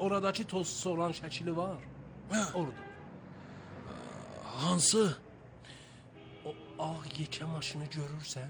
Oradakı tozsuz olan şəkili var. Hə. Orada. Hansı? O ağ yekə maşını görürsən?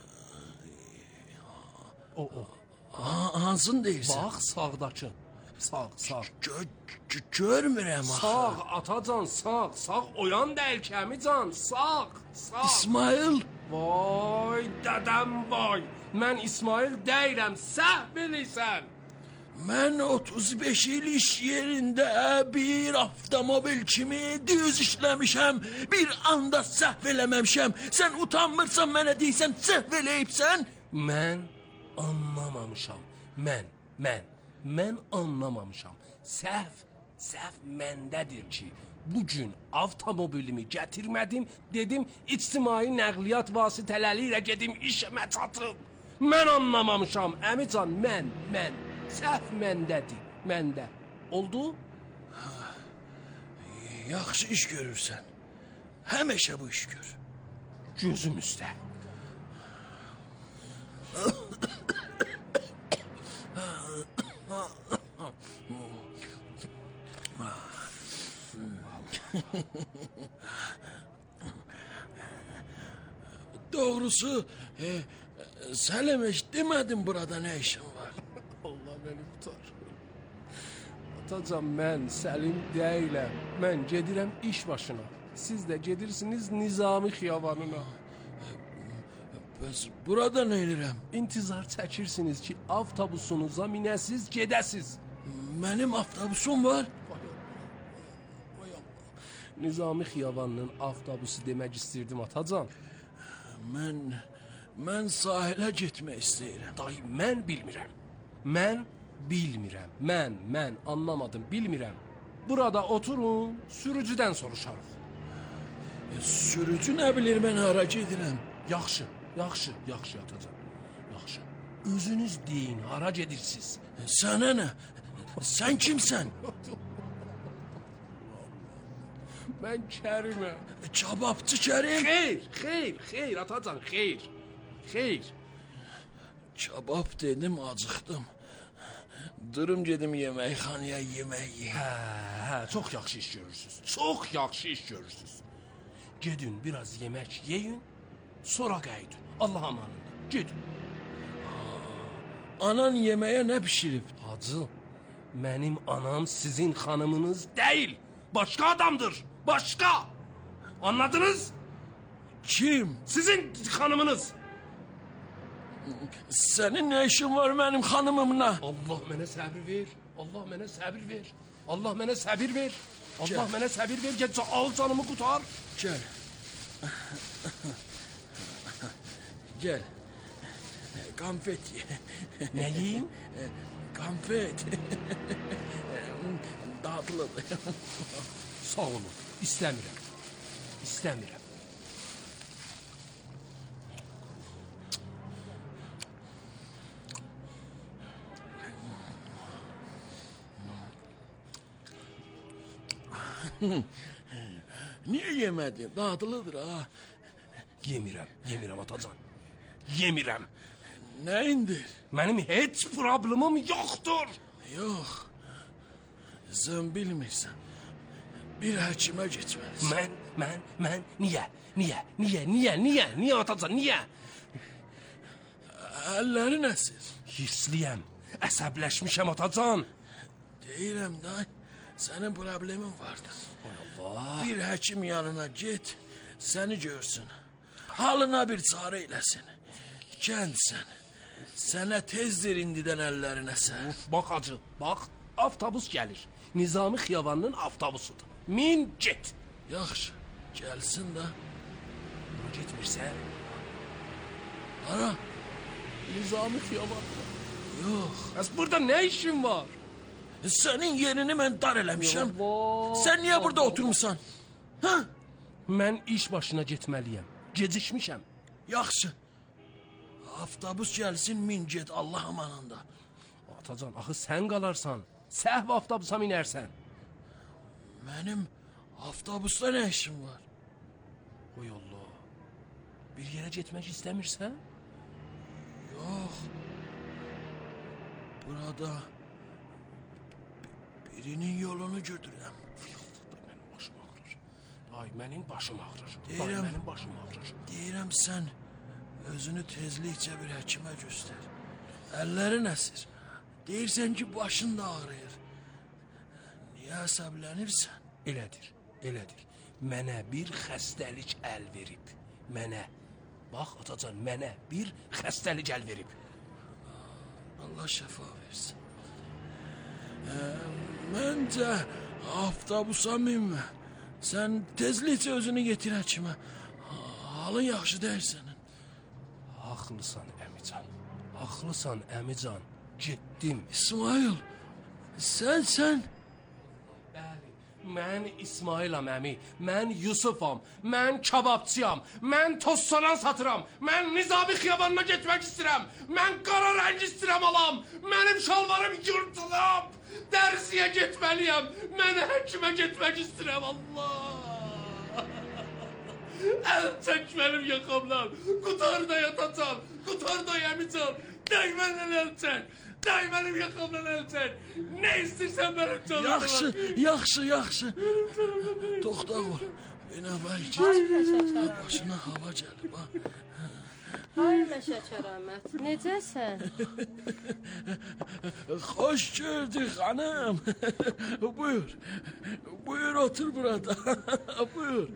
O. Hansını deyirsən? Bax sağdakı. Sağ. Görmürəm axı. Sağ atacan, sağ. Oyan deyil kəmican, sağ. İsmail. Vay dədəm vay. Mən İsmail deyirəm, səhv bilirsən. Mən 35 il iş yerində bir avtomobil kimi düz işləmişəm. Bir anda səhv eləməmişəm. Sən utanmırsan mənə deyirsən, səhv eləyibsən. Mən anlamamışam. Mən anlamamışam. Səhv məndədir ki, bugün avtomobilimi gətirmədim, dedim ictimai nəqliyyat vasitələri ilə gedim işimə çatım. Mən anlamamışam, əmican, mən. Səhv məndədir, məndə. Oldu? Yaxşı iş görürsən. Həmişə bu iş gör. Gözüm üstə. Doğrusu Səlim heç demədin burada nə işin var? Allah məni tutar. Atacan, mən Səlim deyiləm. Mən gedirəm iş başına. Siz də gedirsiniz Nizami xiyabanına. Bəs burada nə edirəm? İntizar çəkirsiniz ki, avtobusunuza minəsiz, gedəsiz. Mənim avtobusum var. Nizami xiyabanının avtobusu demək istirdim atacan. Mən sahilə getmək istəyirəm. Dayı, mən bilmirəm. Mən anlamadım, bilmirəm. Burada oturun, sürücüdən soruşarıq. Sürücü nə bilir mən hara gedirəm? Yaxşı atacan. Yaxşı. Özünüz deyin, hara gedirsiz? Sənə nə? Sən kimsən? Mən Kəriməm. Kababçı Kərim. Xeyr atacan, xeyr. Kabab dedim, acıqdım. Durum gedim yeməkxanaya yemək yeyim. Hə, çox yaxşı iş görürsüz. Gedin, biraz yemək yeyin, sonra qəydin. Allah amanında, gedin. Anan yeməyə nə pişirib? Hacı, mənim anam sizin xanımınız deyil. Başqa adamdır, başqa. Anladınız? Kim? Sizin xanımınız. Sənin nə işin var mənim xanımımla? Allah mənə səbir ver. Allah mənə səbir ver. Get al canımı qutar. Gəl. Konfet ye. Nə yeyim? Konfet. Dadlıdır. Sağ olun. İstəmirəm. Niyə yemədin? Dadlıdır ha. Yemirəm atacan. Yemirəm. Nəyindir? Mənim heç problemim yoxdur. Yox. Sən bilmirsən. Bir həkimə getməlisən. Mən niyə atacan, niyə? Əllərin əsir. Hirsliyəm, əsəbləşmişəm atacan. Deyirəm da, sənin problemin vardır. Allah. Bir həkim yanına get, səni görsün. Halına bir çarə eləsin. Gəncsən. Sənə tezdir indidən əllərin əsər. Bax acı, bax, avtobus gəlir. Nizami xiyabanının avtobusudur. Min get. Yaxşı, gəlsin də. Bura getmirsən? Hara? Nizami xiyabanına. Yox. Bəs burada nə işin var? Sənin yerini mən dar eləmişəm. Sən niyə burada oturmuşsan? Hə? Mən iş başına getməliyəm. Gecikmişəm. Yaxşı. Avtobus gəlsin, min get Allah amanında. Atacan, axı sən qalarsan. Səhv avtobusa minərsən. Mənim avtobusda nə işim var? Oy Allah. Bir yerə getmək istəmirsən? Yox. Burada birinin yolunu güdürəm. Mənim başım ağrır. Ay, mənim başım ağrır. Deyirəm. Ay, mənim başım ağrır. Deyirəm sən özünü tezlikcə bir həkimə göstər. Əllərin əsir. Deyirsən ki, başın da ağrıyır. Niyə əsəblənirsən? Elədir, elədir. Mənə bir xəstəlik əl verib. Mənə. Bax, atacan, mənə bir xəstəlik əl verib. Allah şəfa versin. Məncə avtobusa minmə. Sən tezlikcə özünü yetir həkimə. Halın yaxşı deyil sənin. Haqlısan əmican. Haqlısan əmican. Getdim. İsmail, sən... Bəli, mən İsmailam əmi, mən Yusufam, mən kababçıyam, mən tozsoran satıram, mən Nizami xiyabanına getmək istəyirəm, mən qara rəng istəyirəm alam, mənim şalvarım yırtılıb, dərziyə getməliyəm, mən həkimə getmək istəyirəm, Allah! Əl çək mənim yaxamdan, qutar da yatacan, qutar da yemican, dəy məndən əl çək! Day mənim yaxamdan əl çək. Nə istəyirsən mənim canım. Yaxşı. Toxtaq ol. Bina bəlkə başına hava gəlib, ha. Ay Məşə Kəramət, necəsən? Xoş gördük xanım. Buyur otur burada. Buyur.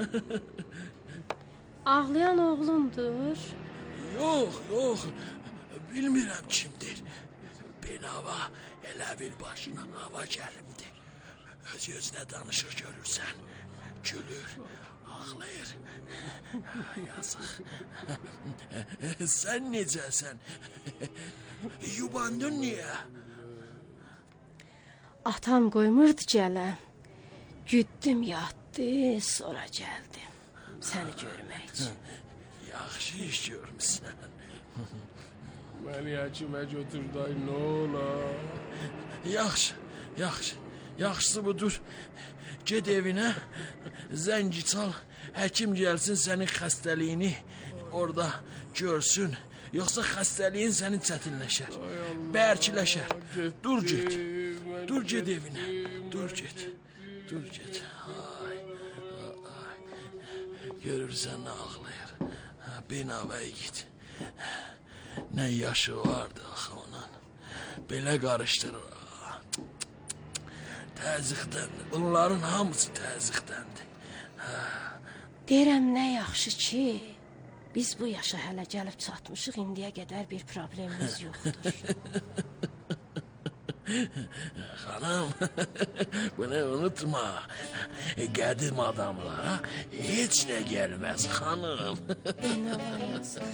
Ağlayan oğlumdur. Yox. Bilmirəm kimdir. Binava elə bil başına hava gəlibdi. Öz-özünə danışır görürsən. Gülür, ağlayır. Yazıq. Sən necəsən? Yubandın niyə? Atam qoymurdu gələm. Güddüm yatdı, sonra gəldim. Səni görmək üçün. Yaxşı iş görmüsən. Məni həkimə götür day, nə olar? Yaxşısı budur. Get evinə, zəngi çal, həkim gəlsin sənin xəstəliyini orada görsün. Yoxsa xəstəliyin sənin çətinləşər, bərkiləşər. Dur get evinə, dur get. Ay. Görürsən nə ağlayır. Binavaya git. Nə yaşı vardı axı onun. Belə qarışdırır. Təzyiqdəndir. Bunların hamısı təzyiqdəndir. Deyirəm nə yaxşı ki, biz bu yaşa hələ gəlib çatmışıq, indiyə qədər bir problemimiz yoxdur. Xanım, bunu unutma. Qədim adamlara heç nə gəlməz xanım. Nə var yazıq?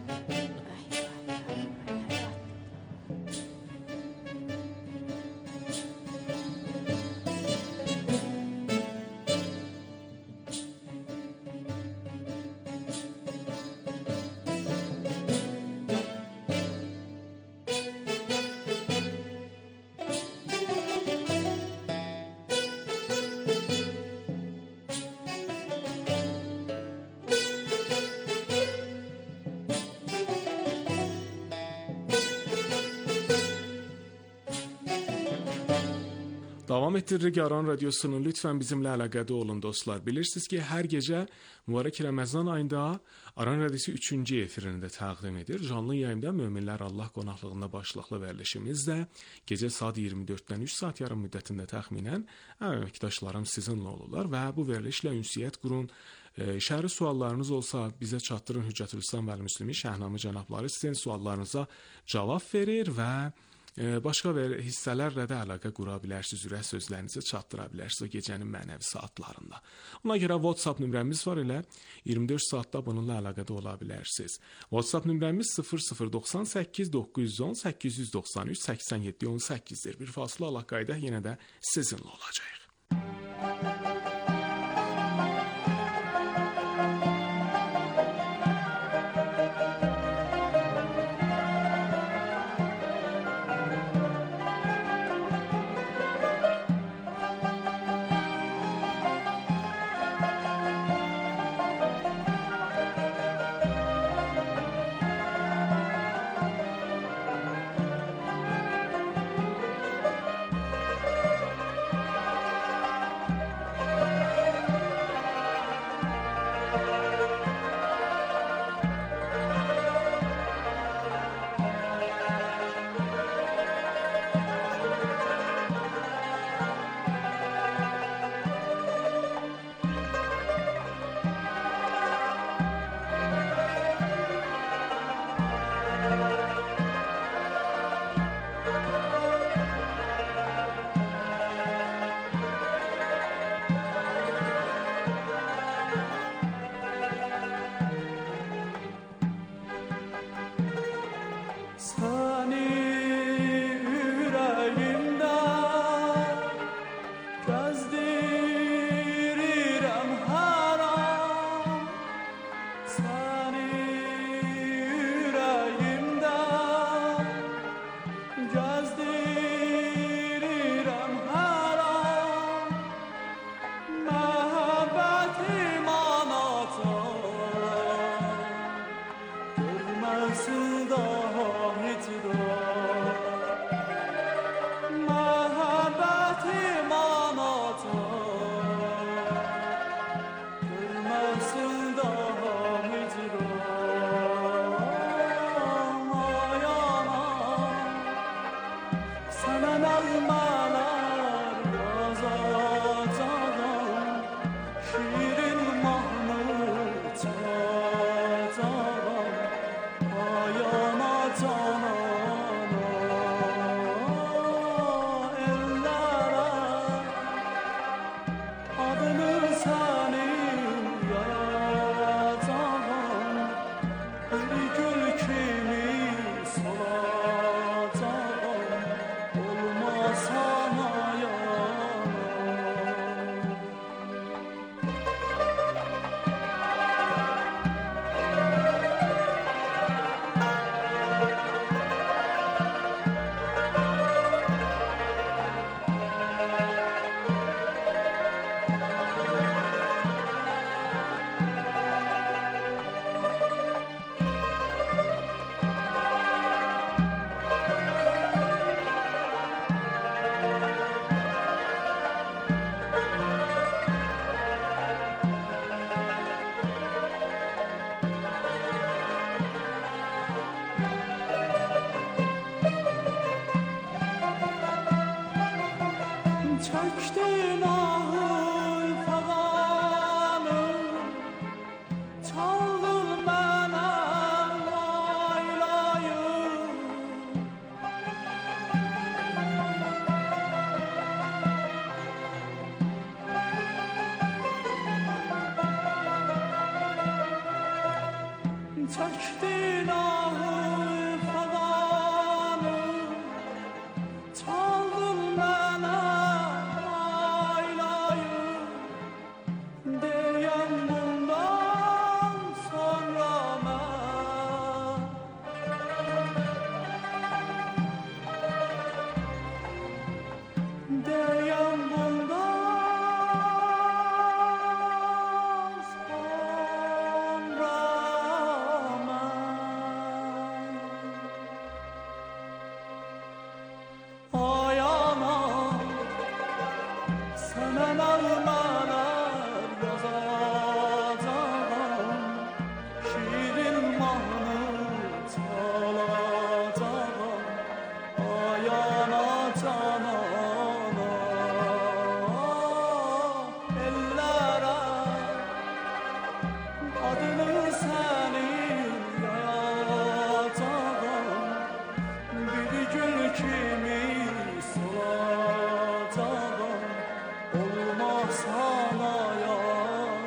Davam ettiririk Aran Radyosu'nun. Lütfen bizimle əlaqədə olun dostlar. Bilirsiniz ki, hər gecə mübarək Ramazan ayında Aran Radyosu 3-cü efirini də təqdim edir. Canlı yayımda Möminlər Allah qonaqlığında başlıqlı verilişimizdə gecə saat 24-dən 3 saat yarım müddətində təxminən əməkdaşlarım sizinlə olurlar və bu verilişlə ünsiyyət qurun. Şəhri suallarınız olsa bizə çatdırın. Hüccətülislam və Müslümin Şəhnamə cənabları sizin suallarınıza cavab verir və başqa hissələrlə də əlaqə qura bilərsiniz, ürək sözlərinizi çatdıra bilərsiniz o gecənin mənəvi saatlarında. Ona görə WhatsApp nömrəmiz var, elə 24 saatda bununla əlaqədə ola bilərsiniz. WhatsApp nömrəmiz 0098 910 893 87 18-dir. Bir fasilə Allah qayda yenə də sizinlə olacaq. çöktün ahıl falanı, çaldın bana laylayı. Çöktün ahıl falanı, çaldın bana laylayı. Deyem bundan sonra ben, deyem bundan sonra ben. Ay anam, sana nağmeler yazacağım, şiirin mahnı çalacağım. Ay ana can ana, ellere adını senin yayacağım. Bir gül kimi solacağım, olmaz sana yanım.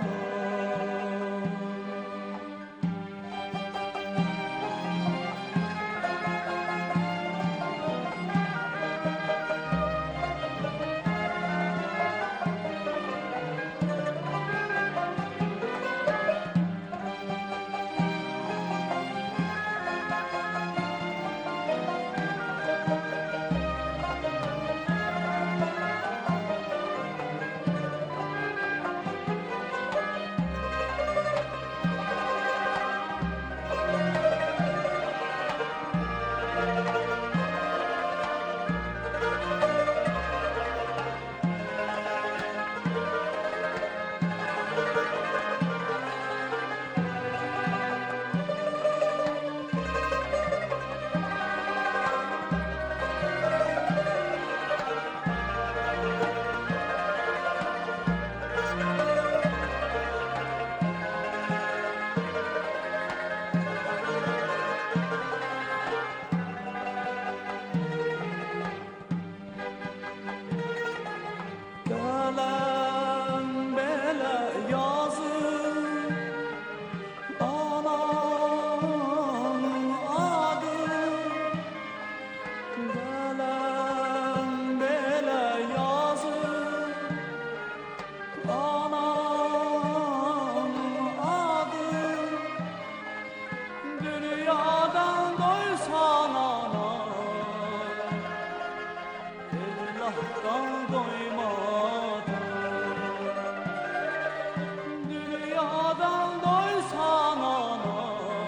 Gelen bele yazır, ananın adı. Gelen bele yazır, ananın adı. Dünyadan doysan ana, Allah'tan doymadım. Dünyadan doysan ana,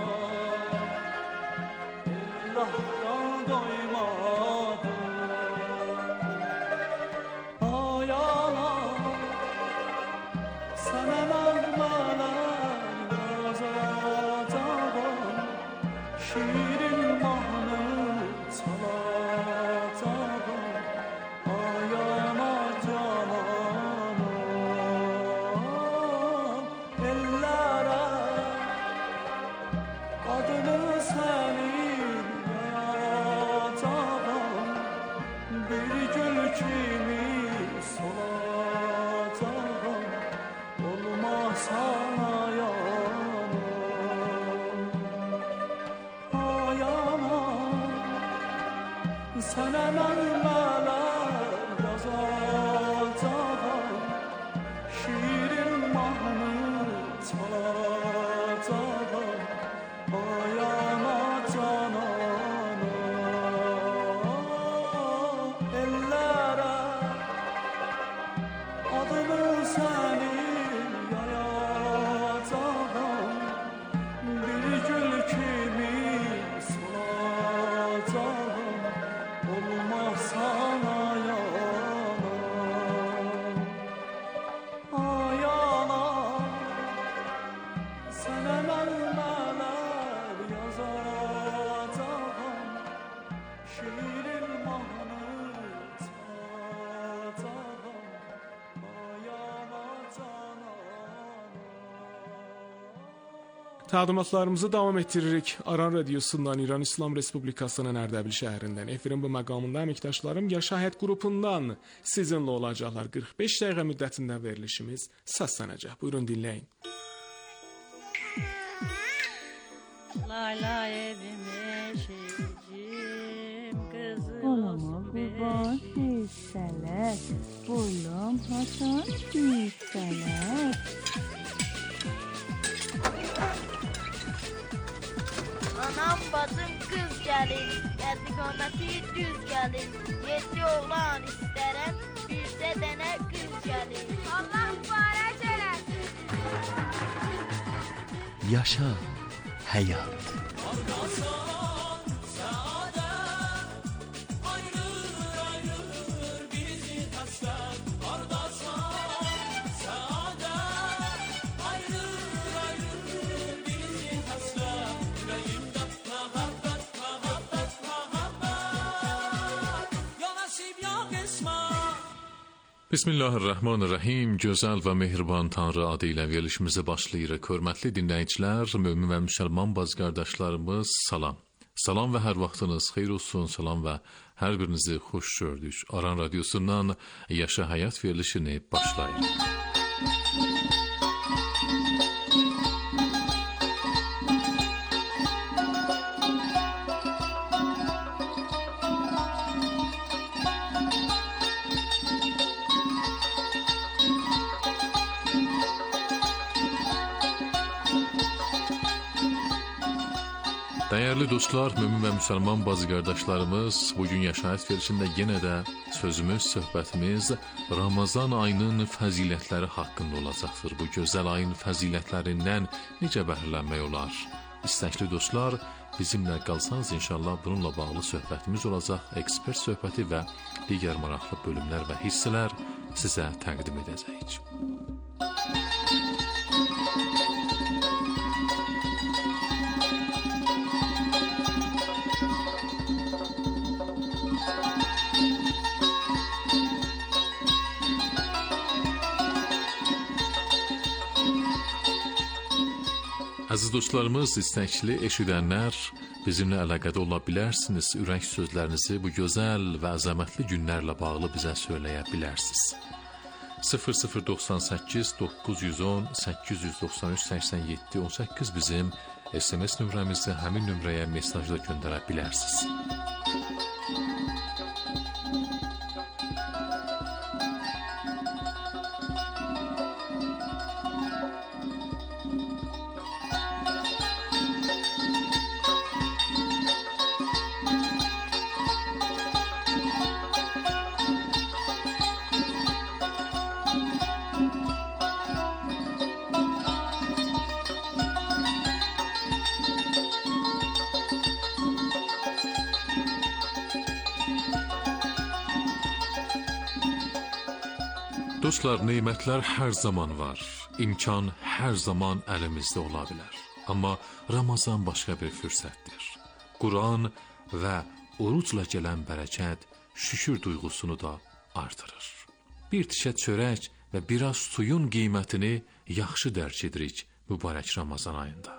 Allah'tan doymadım. Ay ana, sana nağmeler yazacağım, şiirin mahnı çalacağım. Ay ana can Təqdimatlarımızı davam etdiririk. Aran Radiosundan İran İslam Respublikasının Ərdəbil şəhərindən efirin bu məqamında əməkdaşlarım Yaşa Həyat qrupundan sizinlə olacaqlar. 45 dəqiqə müddətində verilişimiz səslənəcək. Buyurun dinləyin. Layla evime şecim kızım Olama kurban hisseler, bulam hasan hisseler. Anam bacım kız gelir, istikaməti düz gelir. 7 oğlan isterem, bircə dənə qız gelir. Allah mübarək eləsin. Yaşa hayat. Bismillahirrahmanirrahim. Gözəl və mehriban Tanrı adı ilə verilişimizə başlayırıq. Hörmətli dinləyicilər, mömin və müsəlman baz qardaşlarımız, salam. Salam və hər vaxtınız xeyir olsun. Salam və hər birinizi xoş gördük. Aran Radiosundan Yaşa Həyat verilişini başlayırıq. Dəyərli dostlar, mömin və müsəlman bazı qardaşlarımız, bugün Yaşayət verilişində yenə də sözümüz, söhbətimiz Ramazan ayının fəzilətləri haqqında olacaqdır. Bu gözəl ayın fəzilətlərindən necə bəhrələnmək olar? İstəkli dostlar, bizimlə qalsanız inşallah bununla bağlı söhbətimiz olacaq. Ekspert söhbəti və digər maraqlı bölümlər və hissələr sizə təqdim edəcəyik. Əziz dostlarımız, istəkli eşidənlər, bizimlə əlaqədə ola bilərsiniz. Ürək sözlərinizi bu gözəl və əzəmətli günlərlə bağlı bizə söyləyə bilərsiniz. 0098 910 893 87 18 bizim SMS nömrəmizi, həmin nömrəyə mesajla göndərə bilərsiniz. Dostlar, neymətlər hər zaman var, imkan hər zaman əlimizdə ola bilər. Amma Ramazan başqa bir fürsətdir. Quran və orucla gələn bərəkət şükür duyğusunu da artırır. Bir tişə çörək və biraz suyun qiymətini yaxşı dərk edirik mübarək Ramazan ayında.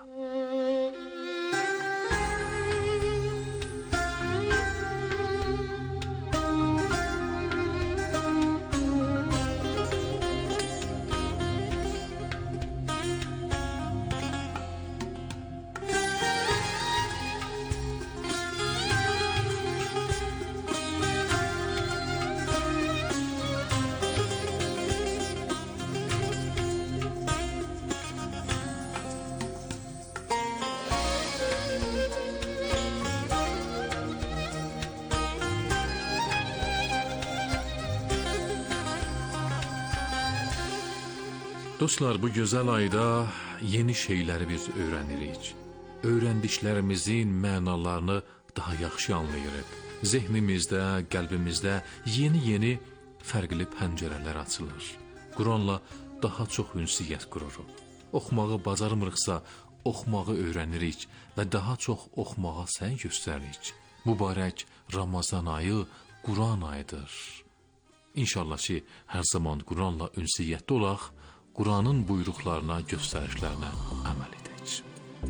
Dostlar, bu gözəl ayda yeni şeyləri biz öyrənirik. Öyrəndiklərimizin mənalarını daha yaxşı anlayırıq. Zehnimizdə, qəlbimizdə yeni fərqli pəncərələr açılır. Quranla daha çox ünsiyyət qururuq. Oxumağı bacarmırıqsa, oxumağı öyrənirik və daha çox oxumağa səy göstəririk. Mübarək Ramazan ayı Quran ayıdır. İnşallah ki, hər zaman Quranla ünsiyyətdə olaq, Quranın buyruqlarına, göstərişlərinə əməl edək.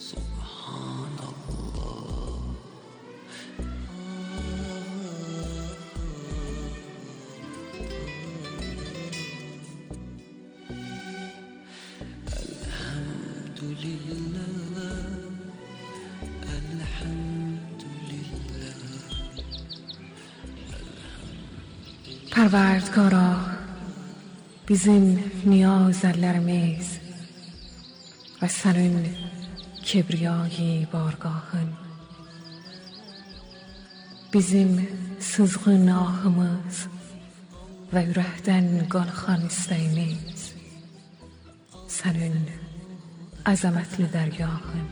Parvardigara, bizim niyazlarımız ve senin kibriyayı bargahın, bizim sızgın ahımız ve ürəkdən qalxan istəyimiz, senin azametli dergahın.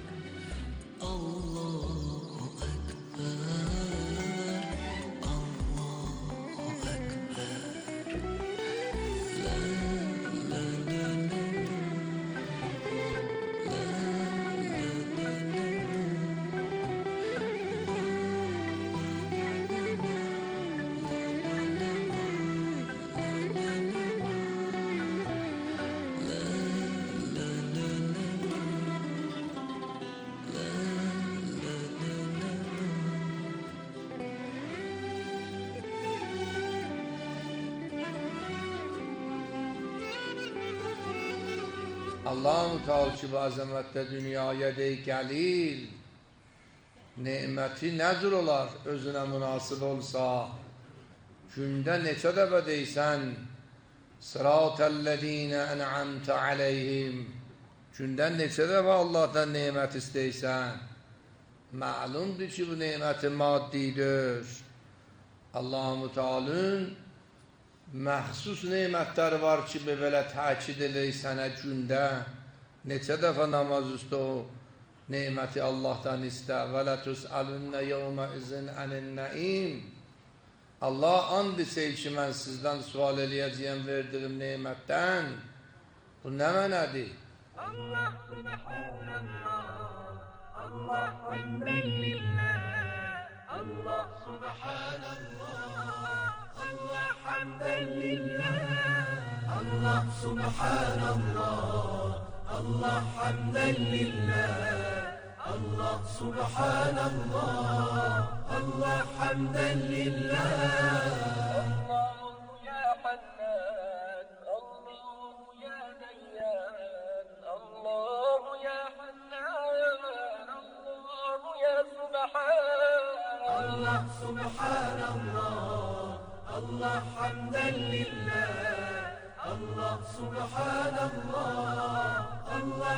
Allah-u Teala ki bu azamətdə dünyaya dey gəlir, neməti nədir olar özünə münasib olsa, gündə neçə dəfə deysən, sıratəl-ləzīnə ən'amtə aleyhim, gündə neçə dəfə Allah'tan nemət istəysən, məlumdur ki bu neməti maddidir. Allah-u Teala'nın məxsus nemətləri var ki, belə təkid edir sənə gündə neçə dəfə namaz üstə o neməti Allah'tan istə. Və lə tüs'alünnə yevmə izin ənin-nəim. Allah and içir ki, mən sizdən sual eləyəcəyəm verdiyim nemətdən. Bu nə mənədir? Allah subhanallah, Allah hamdəlillah, Allah subhanallah, Allah hamdəlillah, Allah subhanallah, Allah hamdəlillah, Allah subhanallah, Allah hamdəlillah. Allahu ya Hannan, Allahu ya Dayyan, Allahu ya Hannan, Allahu ya Subhan, Allah subhanallah, Allah hamdəlillah, Allah subhanallah, Allah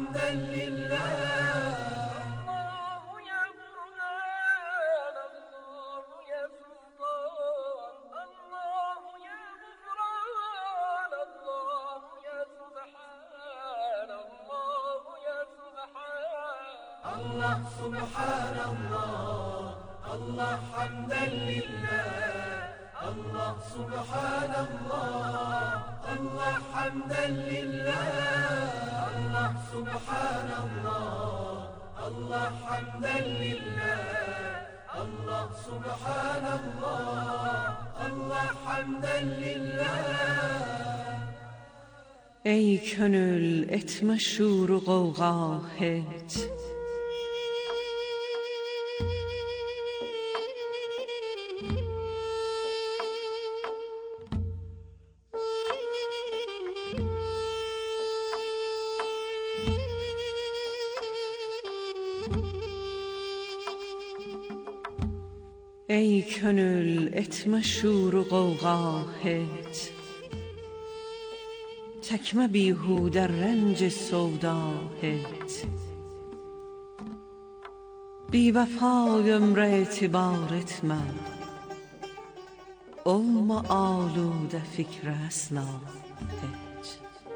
hamdəlillah. Allahu ya Burhan, Allahu ya Sultan, Allahu ya Gufran, Allahu ya Subhan, Allahu ya Subhan. Allah subhanallah, Allah hamdəlillah, Allah subhanallah, Allah hamdəlillah. Allah subhanallah, Allah hamdəlillah, Allah subhanallah, Allah hamdəlillah. Ey könül etme şuru qovğa heç, ey könül etme şuru qovğa heç, çəkmə bihudə rənc sovda heç. Bivəfay ömrə etibar etmə, olma aludə fikrə əsla heç.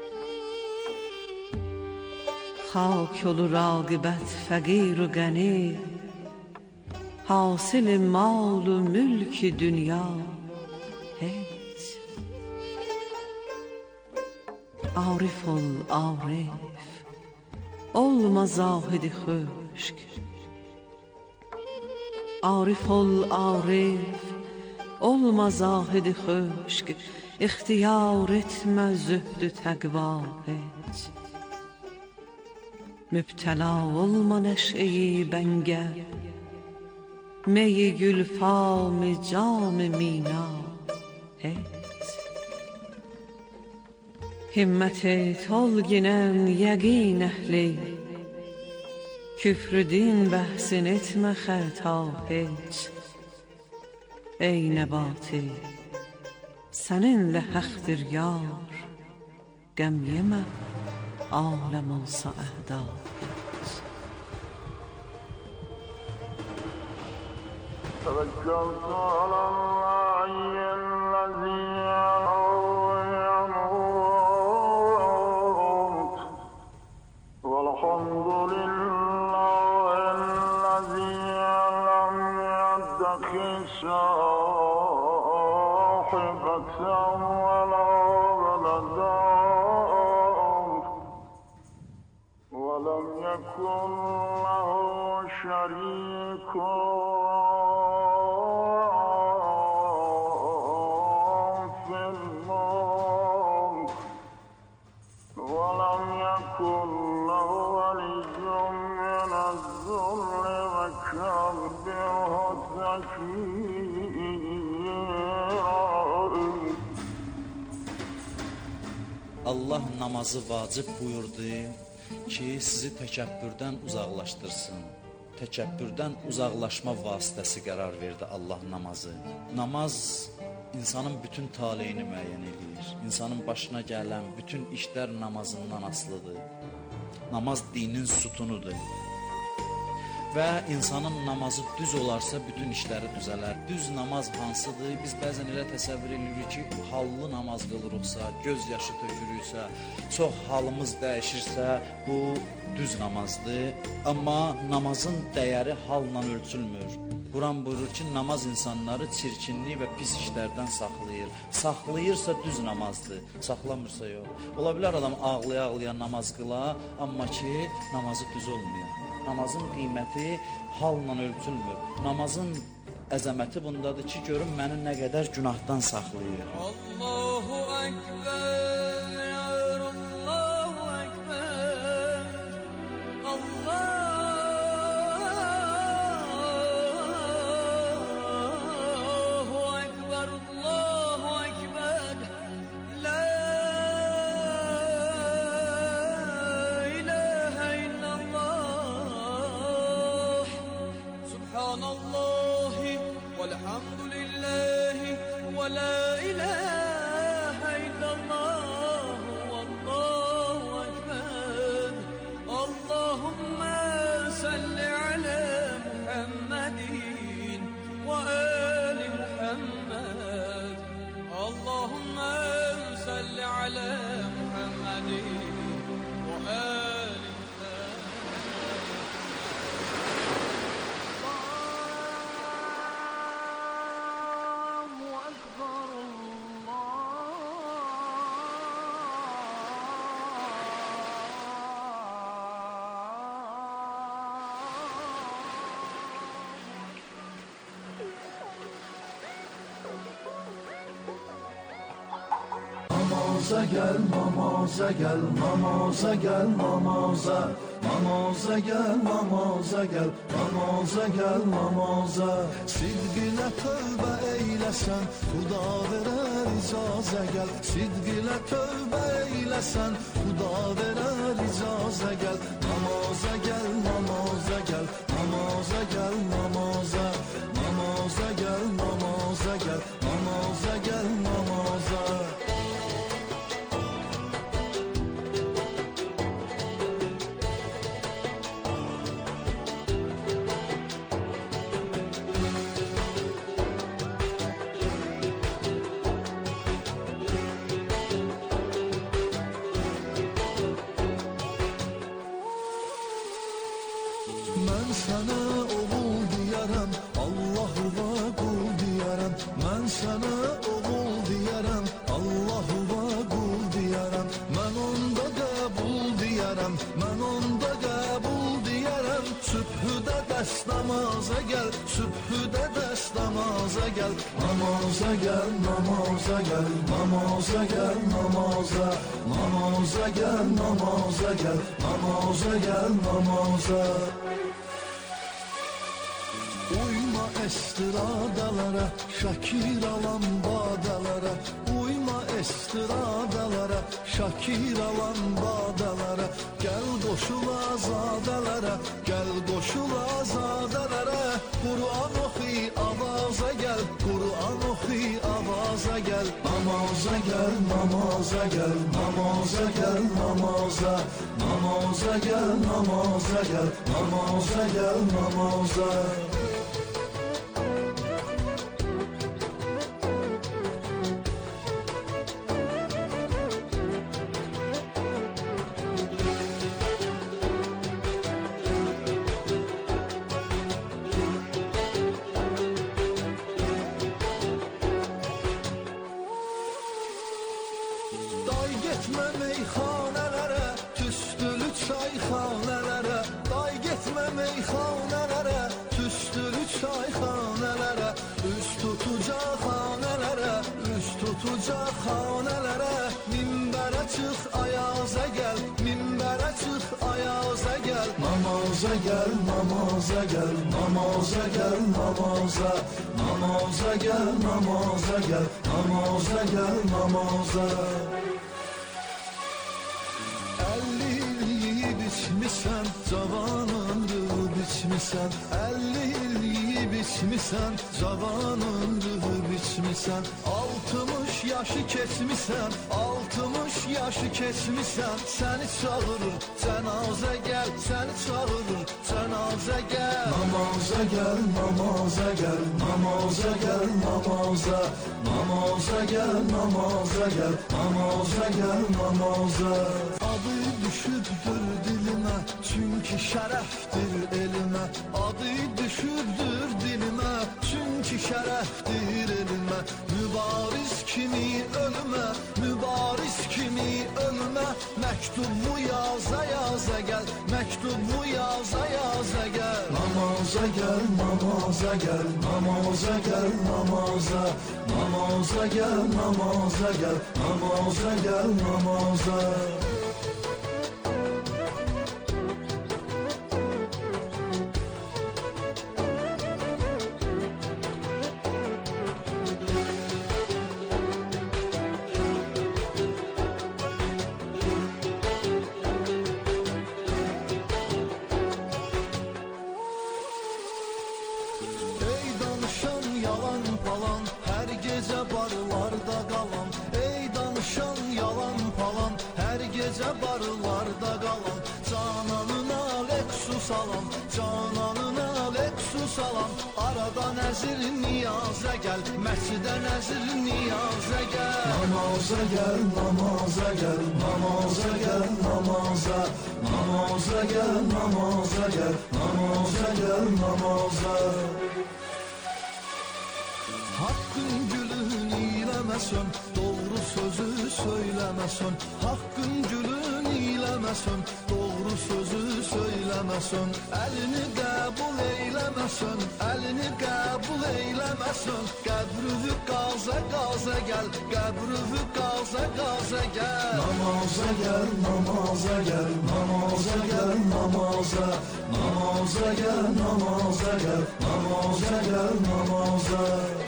Xak olur aqibət fəqir و qəni, حاصل مال و ملک دنیا هیچ. عارف العارف olma zahidi xöşk, عارف العارف olma zahidi xöşk, ixtiyar etmə zühdü təqva heç. müptela olma neşeyi benge, meyi gülfam cam mina et. Himmet et ol ginen yaqin ehli, küfrü din behsin etme xəta heç. Ey nebati, seninle haktır yar, gəm yemə, alem olsa əhda. توكلت على الله الذي يموت والحمد لله الذي لم يتخذ صاحبة ولا ولدا ولم يكن له شريك Allah namazı vacib buyurdu ki, sizi təkəbbürdən uzaqlaşdırsın. Təkəbbürdən uzaqlaşma vasitəsi qərar verdi Allah namazı. Namaz insanın bütün taleyini müəyyən edir. İnsanın başına gələn bütün işlər namazından asılıdır. Namaz dinin sütunudur. Və insanın namazı düz olarsa bütün işləri düzələr. Düz namaz hansıdır? Biz bəzən elə təsəvvür edirik ki, hallı namaz qılırıqsa, göz yaşı tökürüksə, çox halımız dəyişirsə, bu düz namazdır. Amma namazın dəyəri halla ölçülmür. Quran buyurur ki, namaz insanları çirkinlik və pis işlərdən saxlayır. Saxlayırsa düz namazdır, saxlamırsa yox. Ola bilər adam ağlaya-ağlaya namaz qıla, amma ki, namazı düz olmuyor. Namazın qiyməti halla ölçülmür. Namazın əzəməti bundadır ki, görün məni nə qədər günahdan saxlayır. Allahu Ekber, Allahu Ekber, Allahu Ekber, Allahu Ekber, La ilahe illallah, Subhanallahi velhamdülillahi ve la ilahe illallah, Allahu Ekber. Allahümme salli ala Muhammedin ve ali Muhammed. Allahümme salli ala Muhammedin ve ali Namaza gel, namaza gel, namaza gel, namaza. Namaza gel, namaza gel, namaza gel, namaza. Sidqinə tövbə eyləsən, Xuda verər icazə gəl. Sidqinə tövbə eyləsən, Xuda verər icazə gəl. Namaza gel, namaza gel, namaza gel, namaza. Namaza gel, namaza gel, namaza gel, namaza. Mən sənə oğul deyərəm, Allah'a qul deyərəm. Mən sənə oğul dəst namaza gəl, sübhüdə dəst namaza gəl. Namaza gəl, namaza gəl, namaza gəl, namaza. Namaza gəl, namaza gəl, namaza gəl, namaza. Uyma estradalara, Şakir alan badalara. Uyma estradalara, Şakir alan badalara. Gel qoşul azadelara, gel qoşul azadelara. Kur'an oxu avaza gel, Kur'an oxu avaza gel. Namaza gel, namaza gel, namaza gel, namaza. Namaza gel, namaza gel, namaza gel, namaza. Day getmə meyxanələrə, tüstülü çayxanələrə. Day getmə meyxanələrə, tüstülü çayxanələrə. Üst tutacaq xanələrə, üst tutacaq xanələrə. Minbərə çıx ayaza gəl, minbərə çıx ayaza gəl. Namaza gəl, namaza gəl, namaza gəl, namaza. Namaza gəl, namaza gəl, namaza gəl, namaza. 50 il biçmisən, cavan ömrü biçmisən. 50 il biçmisən, cavan ömrü biçmisən. 60 yaşı keçmisən, 60 yaşı keçmisən. Səni çağırır, cənazə gəl, səni çağırır, cənazə gəl. Namaza gəl, namaza gəl, namaza gəl, namaza. Namaza gəl, namaza gəl, namaza gəl, namaza. Adı düşübdür dilimə, çünki şərəfdir elimə. Adı düşübdür dilimə, çünki şərəfdir elimə. Mübariz kimi ölümə, mübariz kimi ölümə. Məktubu yaza yaza gəl, məktubu yaza yaza gəl. Namaza gəl, namaza gəl, namaza gəl, namaza. Namaza gəl, namaza gəl, namaza gəl, namaza. Ey danışan yalan palan, hər gecə barlarda qalan. Ey danışan yalan palan, hər gecə barlarda qalan. Cananına leksus alan, cananına leksus alan. Arada nəzir niyazə gəl, məscidə nəzir niyazə gəl. Namaza gəl, namaza gəl, namaza gəl, namaza. Namaza gəl, namaza gəl, namaza gəl, namaza. Hakkın gülün iləməsən, doğru sözü söyləməsən. Hakkın gülün iləməsən, doğru sözü söyləməsən. Əlini qəbul eyləməsən, əlini qəbul eyləməsən. Qəbrüvü qaza qaza gəl, qəbrüvü qaza qaza gəl. Namaza gəl, namaza gəl, namaza gəl, namaza. Namaza gəl, namaza gəl, namaza gəl, namaza.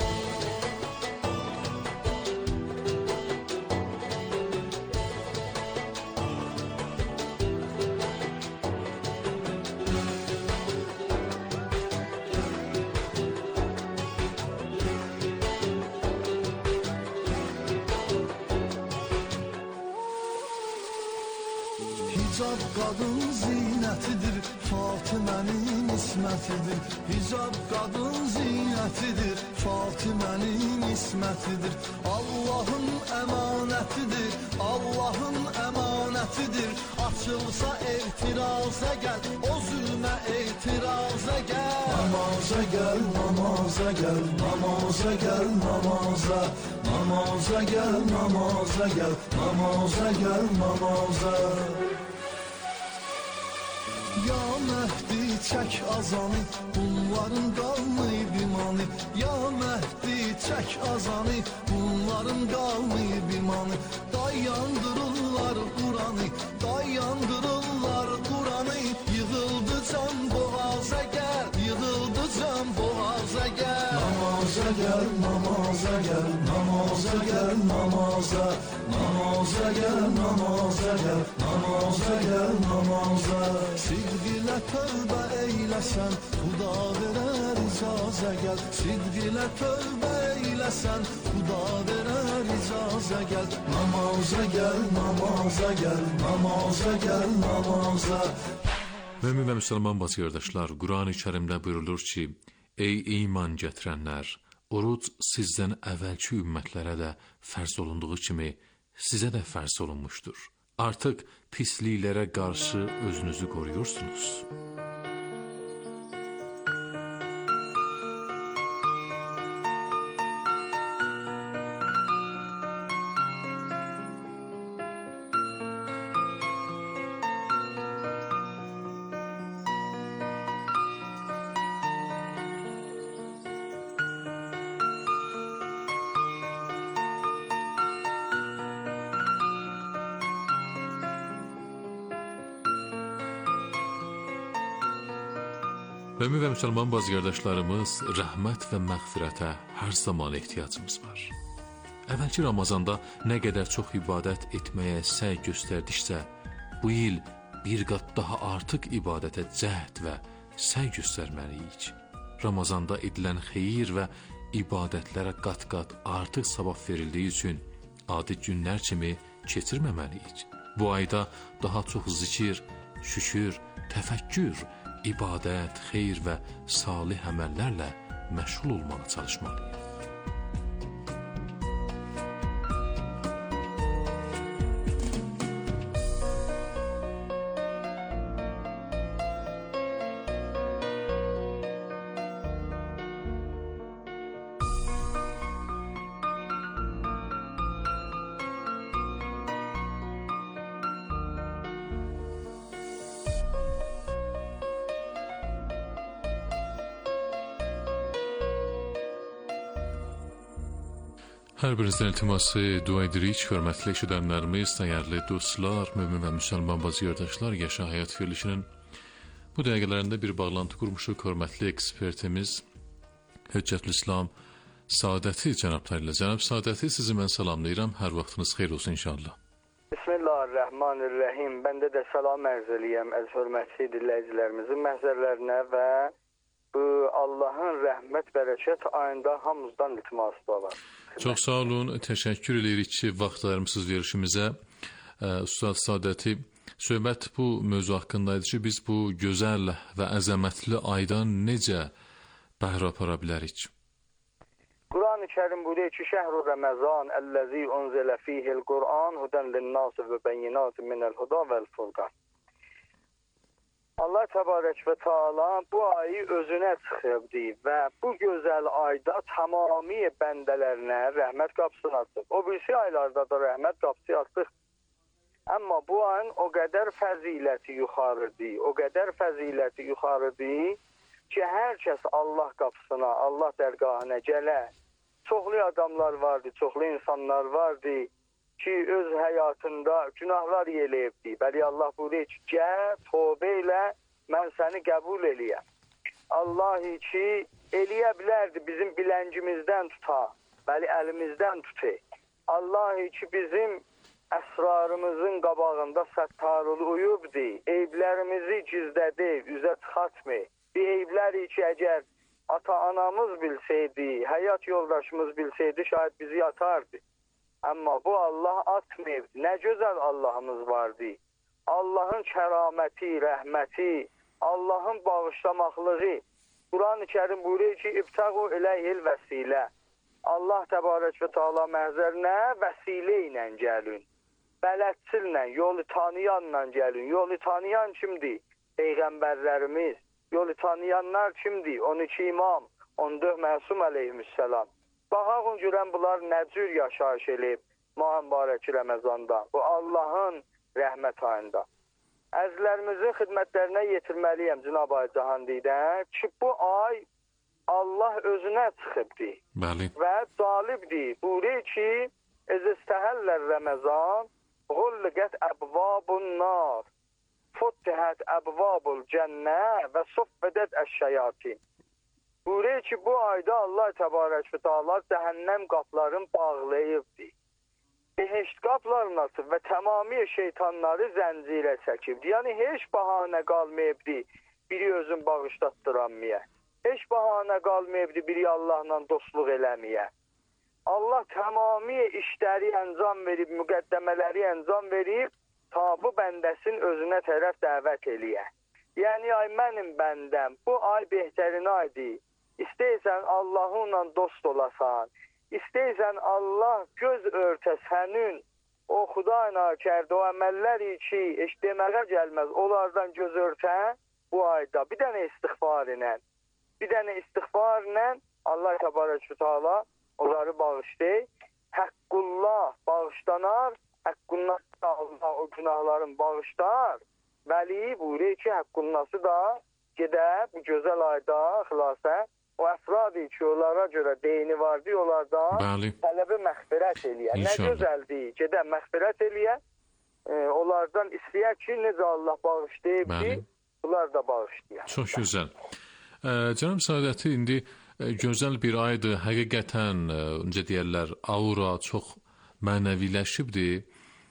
Hicab qadın zinətidir, Fatimənin ismətidir. Hicab qadın zinətidir, Fatimənin ismətidir. Allahın əmanətidir, Allahın əmanətidir. Açılsa etiraza gəl, o zülmə etiraza gəl. Namaza gəl, namaza gəl, namaza gəl, namaza. Namaza gəl, namaza gəl, namaza gəl, namaza. Ya Mehdi çək azanı, bunların qalmayıb imanı. Ya Mehdi çək azanı, bunların qalmayıb imanı. Dayandırırlar Kur'an'ı, dayandırırlar Kur'an'ı. Yığıldı can boğaza gel, yığıldı can boğaza gel. Namaza gel, namaza gel, namaza gel, namaza. Namaza gel, namaza gel, namaza gel, namaza. Sidq ilə tövbə eyləsən, Xuda verər icazə gəl. Sidq ilə tövbə eyləsən, Xuda verər icazə gəl. Namaza gel, namaza gel, namaza gel, namaza. Mömin və müsəlman bacı qardaşlar, Quran-ı Kərimdə buyurulur ki, ey iman gətirənlər, oruc sizdən əvvəlki ümmətlərə də fərz olunduğu kimi sizə də fərz olunmuşdur. Artıq pisliklərə qarşı özünüzü qoruyursunuz. Mömin və müsəlman bacı qardaşlarımız, rəhmət və məğfirətə hər zaman ehtiyacımız var. Əvvəlki Ramazanda nə qədər çox ibadət etməyə səy göstərdiksə, bu il bir qat daha artıq ibadətə cəhd və səy göstərməliyik. Ramazanda edilən xeyir və ibadətlərə qat-qat artıq savab verildiyi üçün adi günlər kimi keçirməməliyik. Bu ayda daha çox zikir, şükür, təfəkkür, ibadət, xeyir və salih əməllərlə məşğul olmağa çalışmalıyıq. Hər birinizdən iltiması dua edirik, hörmətli eşidənlərimiz, dəyərli dostlar, mömin və müsəlman bacı qardaşlar, Yaşa Həyat verilişinin bu dəqiqələrində bir bağlantı qurmuşuq, hörmətli ekspertimiz Höccətül İslam Saadəti cənabları ilə. Cənab Saadəti, sizi mən salamlayıram, hər vaxtınız xeyir olsun inşallah. Bismillahirrahmanirrahim. Bəndə də salam ərz eləyəm əziz hörmətli dinləyicilərimizin məhzərlərinə və bu Allahın rəhmət bərəkət ayında hamımızdan iltiması var. Çox sağ olun, təşəkkür edirik ki, vaxt ayırmısınız verilişimizə. Ustad Saadəti, söhbət bu mövzu haqqındaydı ki, biz bu gözəl və əzəmətli aydan necə bəhrə apara bilərik? Quran-ı Kərim buyuruyor ki, şəhru Ramazan əlləzi unzilə fihil Quran hudən linnâsi və bəyinatı minəl huda vəl furqan. Allah təbarək və Teala bu ayı özünə çıxıbdı və bu gözəl ayda tamamilə bəndələrinə rəhmət qapısını açıb. O birisi aylarda da rəhmət qapısı açıq. Amma bu ayın o qədər fəziləti yuxarıdır, o qədər fəziləti yuxarıdır ki, hər kəs Allah qapısına, Allah dərgahına gələ. Çoxlu adamlar vardı, çoxlu insanlar vardı ki, öz həyatında günahlar yeləyibdi. Bəli, Allah buyuruyor ki, gəl, tövbə ilə, mən səni qəbul eləyəm. Allah ki, eləyə bilərdi bizim biləncimizdən tuta, bəli, əlimizdən tuta. Allah ki, bizim əsrarımızın qabağında səttarılı uyubdi, eyblərimizi gizlədi, üzə çıxatmı. Bir eyblər ki, əgər ata-anamız bilseydi, həyat yoldaşımız bilseydi, şayad bizi yatardı. Amma bu Allah atmayıb. Nə gözəl Allahımız vardı. Allahın kəraməti, rəhməti, Allahın bağışlamaqlığı. Quran-ı Kərim buyuruyor ki, İbtəğu iləyhil vəsilə. Allah təbarək və Teala məhzərinə vəsilə ilə gəlin. Bələdçillə, yolu tanıyanla gəlin. Yolu tanıyan kimdir? Peyğəmbərlərimiz. Yolu tanıyanlar kimdir? 12 imam, 14 məsum əleyhissalam. Baxaq görən bunlar nə cür yaşayış eləyib mübarək Ramazanda, bu Allahın rəhmət ayında. əzizlərimizin xidmətlərinə yetirməliyəm Cənab Ay Cahandiydən ki, bu ay Allah özünə çıxıbdır. Bəli. Və dalibdir. Buyuruyor ki, ezistəhəllər Ramazan,ğulliqət əbvabun nar, futtihət əbvabul cənnə və suffedət əşşəyatin. Buyuruyor ki, bu ayda Allah Təbarək və Teala cəhənnəm qaplarını bağlayıbdır. Beheşt qaplarını açıb və tamamilə şeytanları zəncirə çəkibdir. Yəni, heç bahanə qalmayıbdır biri özün bağışlatdıranmaya. Heç bahanə qalmayıbdır biri Allahla dostluq eləməyə. Allah tamamilə işləri əncam verib, müqəddəmələri əncam verib, ta bu bəndəsin özünə tərəf dəvət eləyə. Yəni, ay mənim bəndəm, bu ay behtərin aydır. İstəyirsən Allahınla dost olasan, istəyirsən Allah göz örtə sənin o Xudayla kərdə o əməlləri ki, heç deməyə gəlməz, onlardan göz örtə bu ayda. Bir dənə istiğfar ilə Allah Təbarək və Teala onları bağışlayır. Həqqullah bağışlanar, Həqqullah da Allah o günahların bağışlar. Vəli buyuruyor ki, Həqqullahı da gedə bu gözəl ayda xilasə o əfradi ki, onlara görə deyini vardı, onlardan tələbi məğfirət eləyə. Nə gözəldir, gedə məğfirət eləyə, onlardan istəyək ki, necə Allah bağışlayıb ki, bunlar da bağışlayır. Çox gözəl. Cənab Saadəti, indi gözəl bir aydır. Həqiqətən, necə deyərlər, aura çox mənəviləşibdir.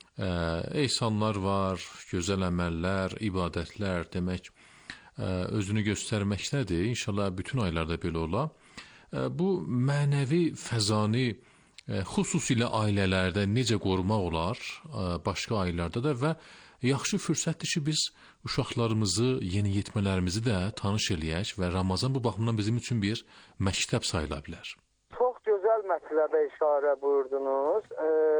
Ehsanlar var, gözəl əməllər, ibadətlər demək özünü göstərməkdədir. İnşallah bütün aylarda belə ola. Bu mənəvi fəzanı xüsusilə ailələrdə necə qorumaq olar, başqa aylarda da və yaxşı fürsətdir ki, biz uşaqlarımızı, yeniyetmələrimizi də tanış eləyək və Ramazan bu baxımdan bizim üçün bir məktəb sayıla bilər. Çox gözəl mətləbə işarə buyurdunuz.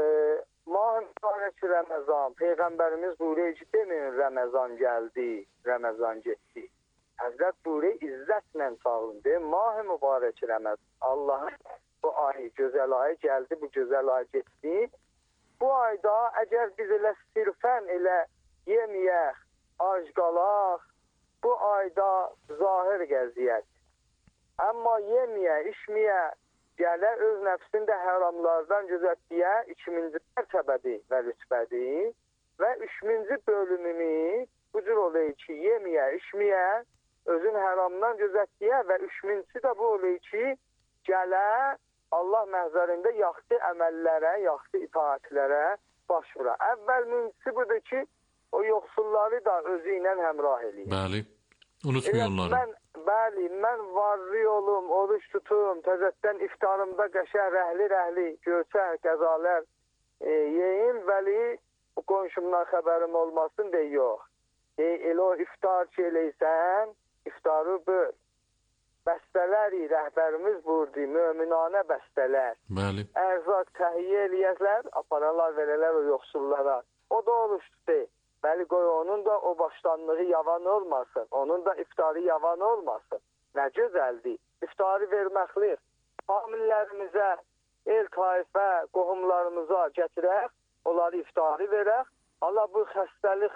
Mahim mübarək Ramazan, Peyğəmbərimiz buyuruyor ki, deməyin Ramazan gəldi, Ramazan getdi. Həzrət buyuruyor, izzətlə çağırın. Mahim mübarək Ramazan, Allahın bu ay, gözəl ay gəldi, bu gözəl ay getdi. Bu ayda əgər biz elə sirfən elə yeməyək, ac qalaq, bu ayda zahir qəziyyət. Amma yeməyək, içməyək, gələ öz nəfsində həramlardan gözətliyə 2-ci mərtəbədir və rütbədir və 3-cü bölümümüz bu cür olayı ki, yeməyək, içməyək, özün həramdan gözətliyə və 3-cü də bu olayı ki, gələ Allah məhzərində yaxşı əməllərə, yaxşı itaətlərə başvura. Əvvəlcisi budur ki, o yoxsulları da özü ilə həmrah eləyir. Bəli, unutmuyor onları. Bəli, mən varlı olum, oruç tutum, təzətdən iftarımda qəşəng rəhli, göçər, qəzalər yeyim, vəli qonşumdan xəbərim olmasın deyə yox. Elə o iftar ki eləysən, iftarı böl. Bəstələri rəhbərimiz vurdu, möminanə bəstələr. Bəli. Ərzaq təhiyyə eləyəzlər, aparalar verələr o yoxsullara. O da oruç tutur. Bəli, qoy onun da o başlanlığı yavan olmasın, onun da iftarı yavan olmasın. Nə gözəldir. İftarı verməklik. Famillərimizə, el tayfə, qohumlarımıza gətirək, onları iftarı verək. Allah bu xəstəlik,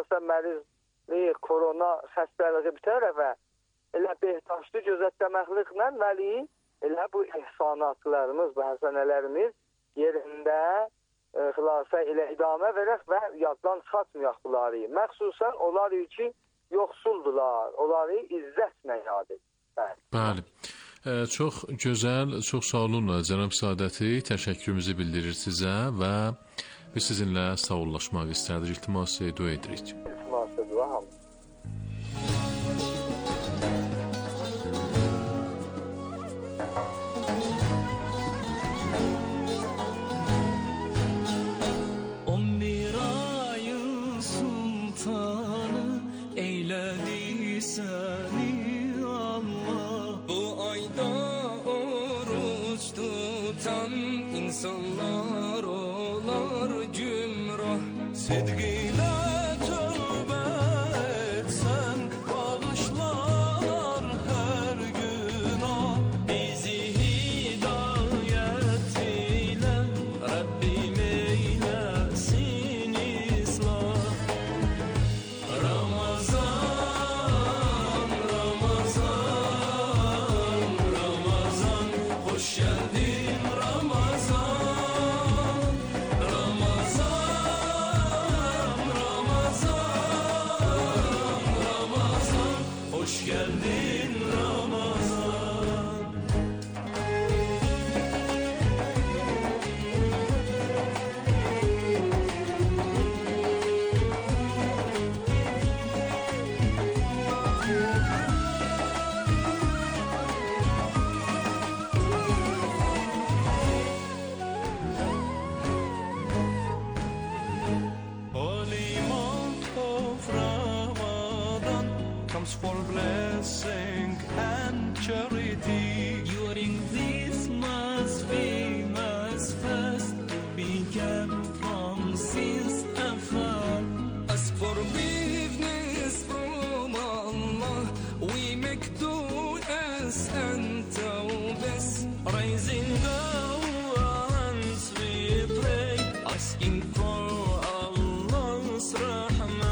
mərizlik, korona xəstəliği bir tərəfə elə behtaşlı gözətləməkliklə vəli elə bu ihsanatlarımız, bu həsənələrimiz yerində xilasa elə idamə verək və yaddan çıxatmayaq bunları. Məxsusən onlar ki, yoxsuldular, onları izzətlə yad edir. Bəli. Çox gözəl, çox sağ olun Cənab Saadəti. Təşəkkürümüzü bildirir sizə və biz sizinlə sağollaşmaq istərdik. İltiması dua edirik. İltiması dua hamı. İnsanlar olar gümrah, sidqinə tövbə etsən, bağışlar hər günah. Bizi hidayət ilə, Rəbbim eyləsin islah. for blessing and charity. During this month we must fast to be kept from sins afar. Ask forgiveness from Allah, we make du'as and tawbas. Raising our hands we pray, asking for Allah's rahmah.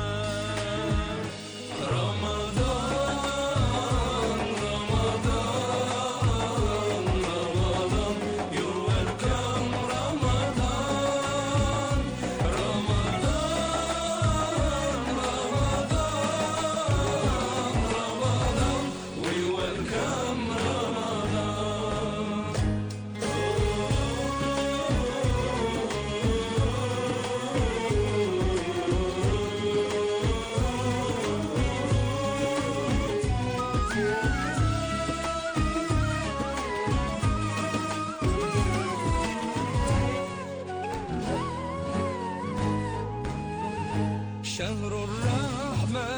شهر الرحمة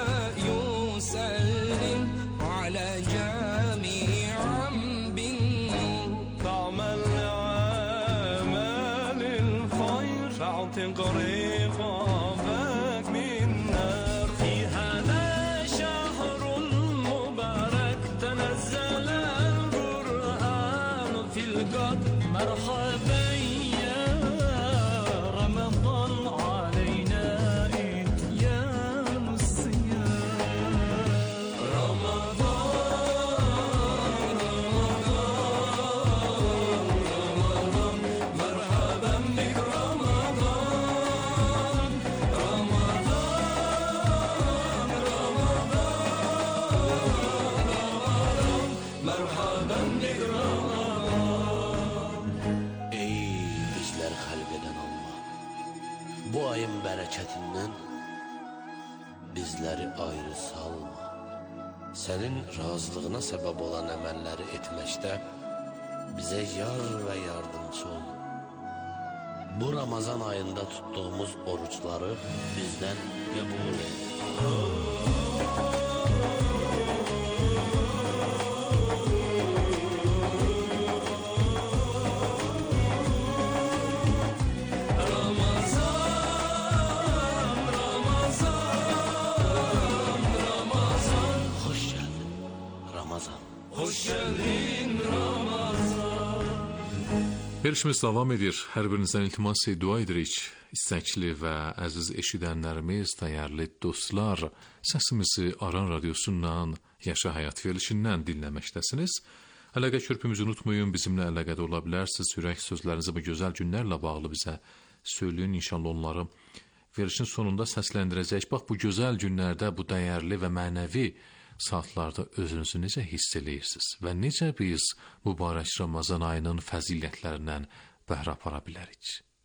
يسلم على جميع بالنور. تعمل عمل الخير فاعتق رقابك من نار. في هذا شهر المبارك تنزل القرآن في القدر. مرحبا يا رمضان علينا Bu ayın bərəkətindən bizləri ayrı salma. Sənin razılığına səbəb olan əməlləri etməkdə bizə yar və yardımcı ol. Bu Ramazan ayında tutduğumuz oruçları bizdən qəbul et. Verişimiz davam edir. Hər birinizdən iltimas dua edirik. İstəkli və əziz eşidənlərimiz, dəyərli dostlar, səsimizi Aran radiosundan, Yaşa Həyat verilişindən dinləməkdəsiniz. Əlaqə körpümüzü unutmayın, bizimlə əlaqədə ola bilərsiniz. Ürək sözlərinizi bu gözəl günlərlə bağlı bizə söyləyin. İnşallah onları verilişin sonunda səsləndirəcək. Bax, bu gözəl günlərdə, bu dəyərli və mənəvi saatlarda özünüzü necə hiss eləyirsiniz və necə biz mübarək Ramazan ayının fəzilətlərindən bəhrə apara bilərik?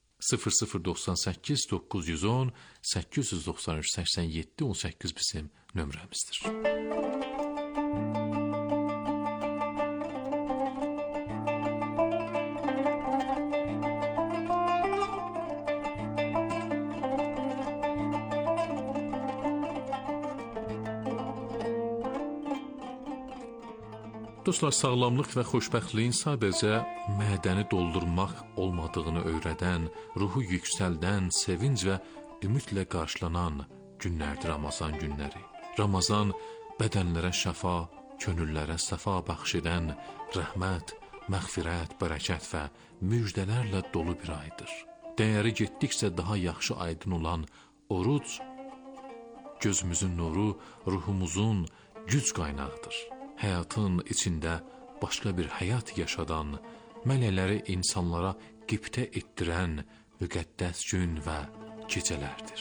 0098 910 893 87 18 bizim nömrəmizdir. Dostlar, sağlamlıq və xoşbəxtliyin sadəcə mədəni doldurmaq olmadığını öyrədən, ruhu yüksəldən, sevinc və ümidlə qarşılanan günlərdir Ramazan günləri. Ramazan bədənlərə şəfa, könüllərə səfa bəxş edən, rəhmət, məğfirət, bərəkət və müjdələrlə dolu bir aydır. Dəyəri getdikcə daha yaxşı aydın olan oruc, gözümüzün nuru, ruhumuzun güc qaynağıdır. Həyatın içində başqa bir həyat yaşadan, mələkləri insanlara qibtə etdirən müqəddəs gün və gecələrdir.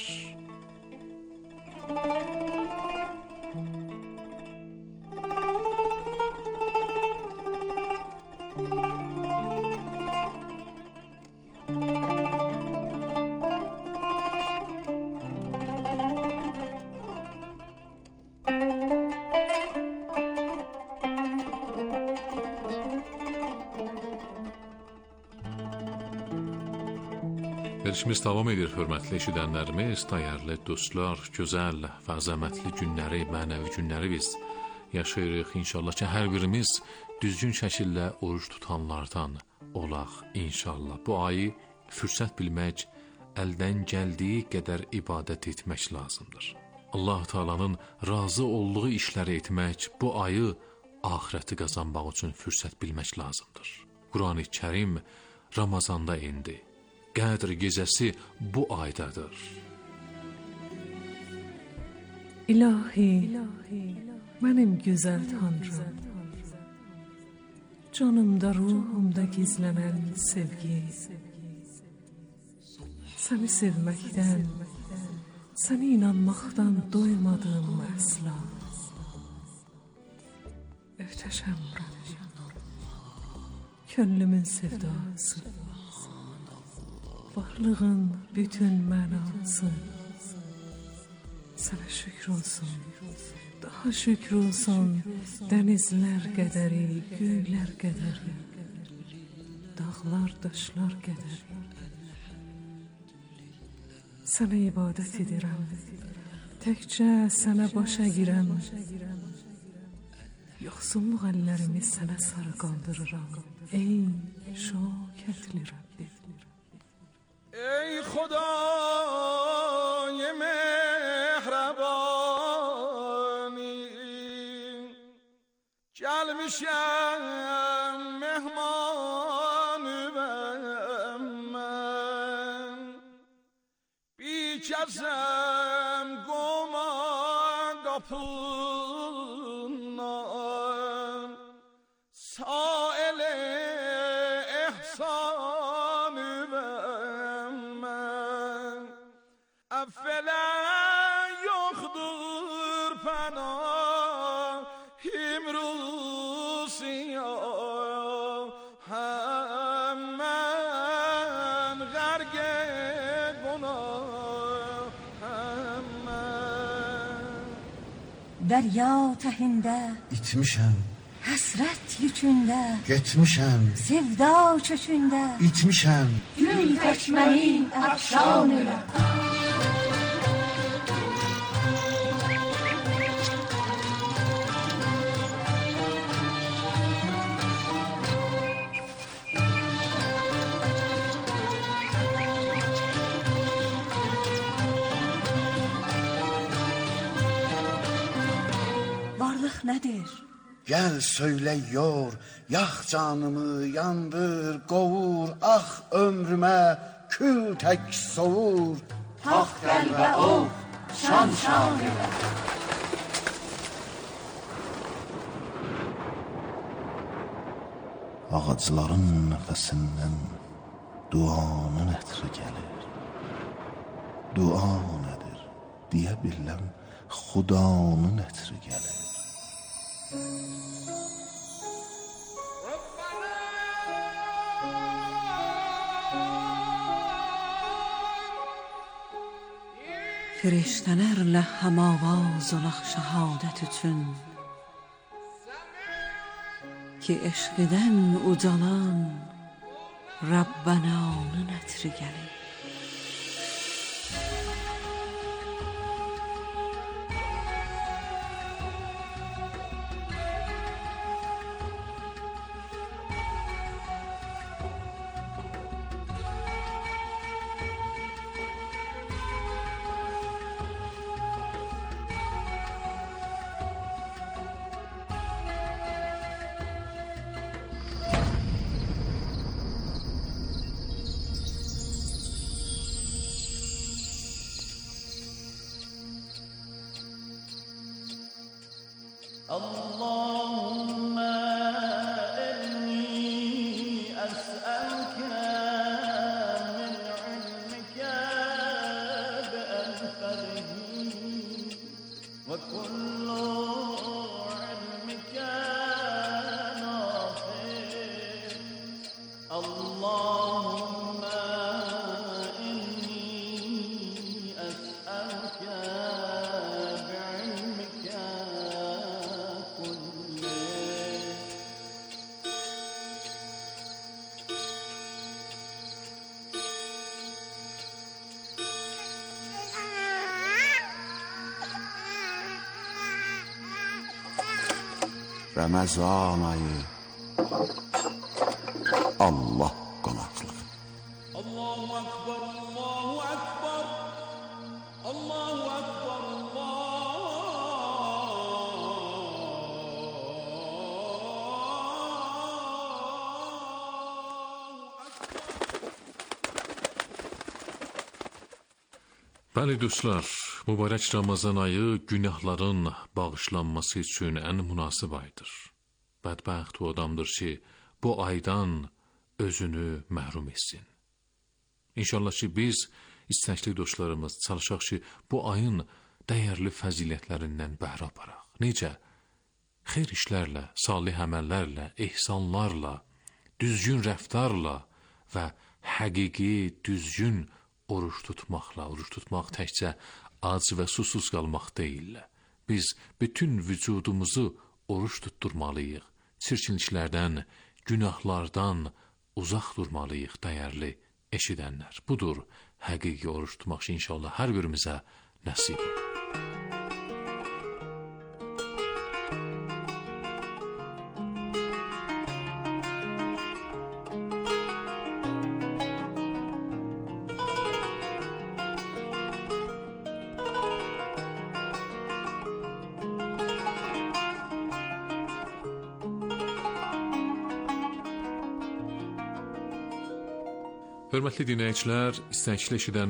Verişimiz davam edir, hörmətli eşidənlərimiz, dəyərli dostlar, gözəl və əzəmətli günləri, mənəvi günləri biz yaşayırıq. İnşallah ki, hər birimiz düzgün şəkildə oruç tutanlardan olaq inşallah. Bu ayı fürsət bilmək, əldən gəldiyi qədər ibadət etmək lazımdır. Allah Taala'nın razı olduğu işləri etmək, bu ayı axirəti qazanmaq üçün fürsət bilmək lazımdır. Qurani Kərim Ramazanda indi. Qədr gecəsi bu aydadır. İlahi, mənim gözəl Tanrım, canımda, ruhumda gizlənən sevgi, səni sevməkdən, səni inanmaqdan doymadım əsla. Öhtəşəm Rəbbim, könlümün sevdası, varlığın bütün mənası, sənə şükür olsun, daha şükür olsun, dənizlər qədəri, göylər qədəri, dağlar, daşlar qədəri. Sənə ibadət edirəm, təkcə sənə başa girəm, yoxsulluq əllərimi sənə sarı qaldırıram, ey şakətli Rəbbim. ای خدای مهربانی gelmişem mehmanım ben bir kezem goma kapından saile ehsanı ben affele yoktur pənah himrusiya hemen gərqe günah hemen Dərya təhində İtmişəm, həsrət yükündə getmişəm, sevda çökündə itmişəm. gül təkməni əfşan elə. Varlıq nədir? Gel söyle yor, yak canımı yandır, qovur, ah ömrüme kül tek soğur. Tax qəlbə ol, şan şan elə. Ağacların nəfəsindən duanın ətri gəlir. Dua nədir, deyə biləm, xudanın ətri gəlir. Firiştələrlə həmavaz olaq şəhadət üçün ki, eşqidən ucalan Rabbənanın ətri gəlir. اللهم إني أسألك من علمك بأنفذه وكل علمك نافع اللهم إني أسألك بعلمك كله Ramazan ayı Allah qonaqlığı. Allahu Akbar, Allahu Akbar, Allahu Akbar, Bəli dostlar, mübarək Ramazan ayı günahların bağışlanması üçün ən münasib aydır. Bədbəxt o adamdır ki, bu aydan özünü məhrum etsin. İnşallah ki, biz istəkli dostlarımız çalışaq ki, bu ayın dəyərli fəzilətlərindən bəhrə aparaq. Necə? Xeyr işlərlə, salih əməllərlə, ehsanlarla, düzgün rəftarla və həqiqi, düzgün oruç tutmaqla, oruç tutmaq təkcə ac və susuz qalmaq deyil. Biz bütün vücudumuzu oruç tutturmalıyıq. Çirkinliklərdən, günahlardan uzaq durmalıyıq dəyərli eşidənlər. Budur həqiqi oruç tutmaq ki, inşallah hər birimizə nəsib. Hörmətli dinləyicilər, istəkli eşidənlər,